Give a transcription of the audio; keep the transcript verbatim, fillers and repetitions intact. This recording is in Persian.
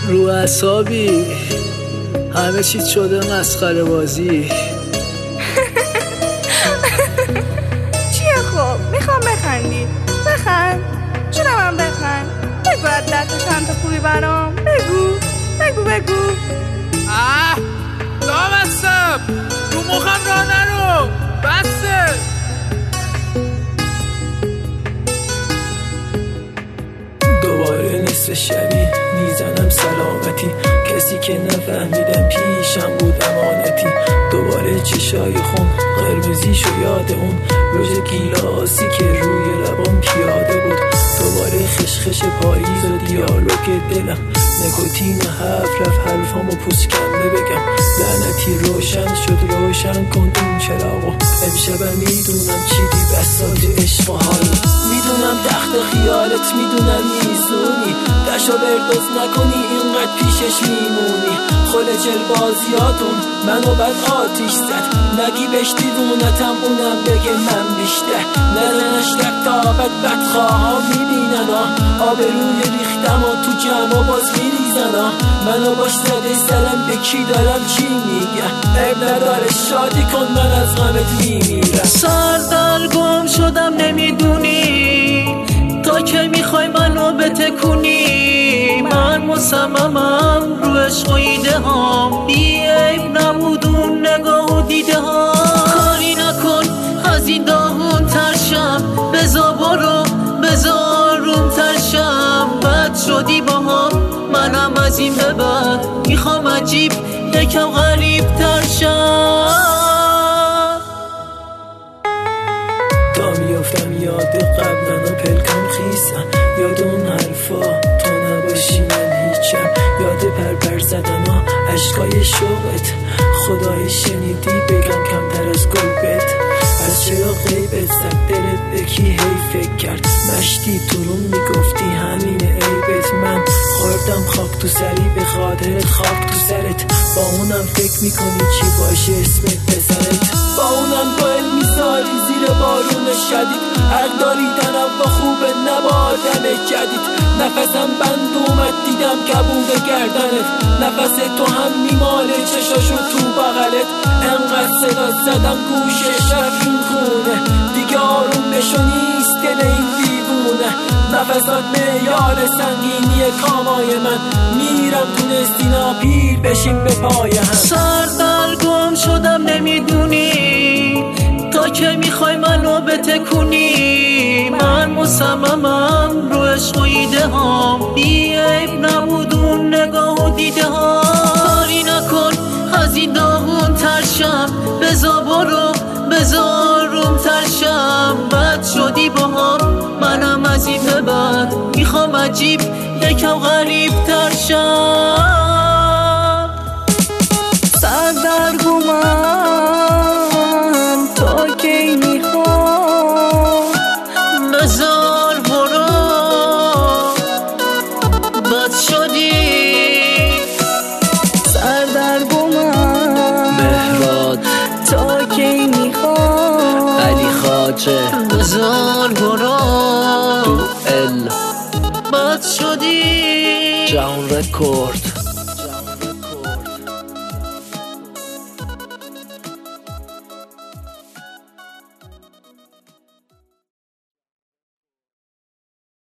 رو اعصابی، همه چیز شده مسخره بازی. چیه خب؟ میخوام بخندی. بخند جونم هم بخند. بگو از دست چند تا خوبی برام. بگو بگو بگو. اه لامصب رو مخم را نرو. بسه دوباره نصف شبی میزنم سلامتی، کسی که نفهمیدم پیشم بود امانتی. دوباره چشای خون قرمزی شو یاد اون روژ گیلاسی که روی لبام پیاده بود. دوباره خشخش پاییز و دیالوگ دلم، نکوتین هفت رفت حرفامو پوست کنده بگم. لعنتی روشن شد روشن کن این چراغو. امشبم میدونم چی دی بساط عشق و حال، میدونم تخت خیالت، میدونم میزونی دشو بردوز نکنی اینقدر پیشش میمونی. خلجل بازیاتون منو بد آتیش زد، نگی بهش دیوونتم اونم بگه من بیشتر. ندنش تک تا بد بدخواها میبینن ها، آبروی ریختم ها تو جمع و باز میریزن ها. منو باش زده سرم به کی دارم چی میگم، عیب نداره شادی کن من از غمت میمیرم. سردر گم شدم نمیدونی تا که میخوای منو بتکونی. من مصممم رو عشق و ایده هام، بی عیب نبود اون نگاه و دیده ها. کاری نکن از این داغون ترشم، بزا برو بزا روم ترشم. بد شدی با هم منم از این به بعد میخوام عجیب یکم غریب ترشم. تا میافتم یاد قبلن و پلکم خیسم، یاد اون حرفا تا نباشی من هیچم. یاد پرپر زدن و عشقای شوقت، خدای شنیدی بگم کمتر از گلبت. از چرا غیبت زد دلت به کی هی فکر کرد، مشتی تو رو میگفتی همین عیبت. من خوردم خاک تو سری به خاطرت خاک تو سرت، با اونم فکر میکنی چی باشه اسمت پسرت. با اونم گل میذاری زیر بارون شدید، حق داری تنم و خوبه نبادم جدید. نفسم بند اومد دیدم کبود گردنت، نفس تو هم میماله چشاشو تو بغلت. انقدر صدا زدم گوشش رفت این خونه، دیگه آروم بشو نیست دل این دیوونه. نفسات معیار سنگینی کامای من، میرم تونستی ناپیر بشیم به پای هم. سردر گم شدم نمیدونی تا که میخوای منو بتکونی. من مصممم رو عشق و ایده هام، بی عیب نبود اون نگاه و دیده ها. کاری نکن از این داغون ترشم، بزا برو بزا روم ترشم. بد شدی با هم منم از این به بعد میخوام عجیب یکم غریب ترشم. سردرگمم تا کی میخوام، بزار برو بد شدی. سردرگمم مهراد تا کی میخوام، علی خاجه بزار برو دو ال بد شدی. جهان رکورد.